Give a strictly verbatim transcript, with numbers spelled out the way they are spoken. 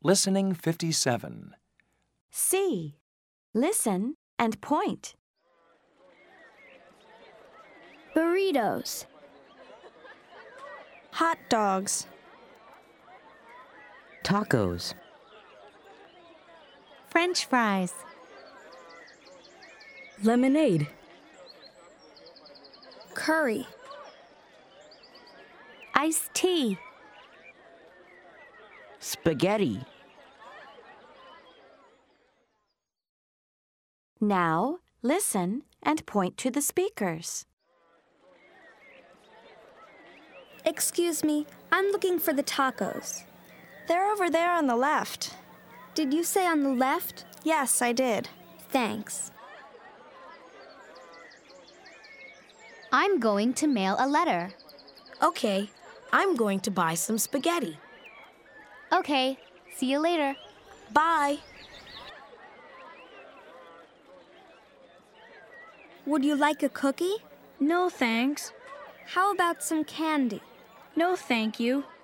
Listening fifty-seven. C. Listen and point. Burritos. Hot dogs. Tacos. French fries. Lemonade. Curry. Iced tea. Spaghetti. Now, listen and point to the speakers. Excuse me, I'm looking for the tacos. They're over there on the left. Did you say on the left? Yes, I did. Thanks. I'm going to mail a letter. Okay, I'm going to buy some spaghetti. Okay, see you later. Bye. Would you like a cookie? No, thanks. How about some candy? No, thank you.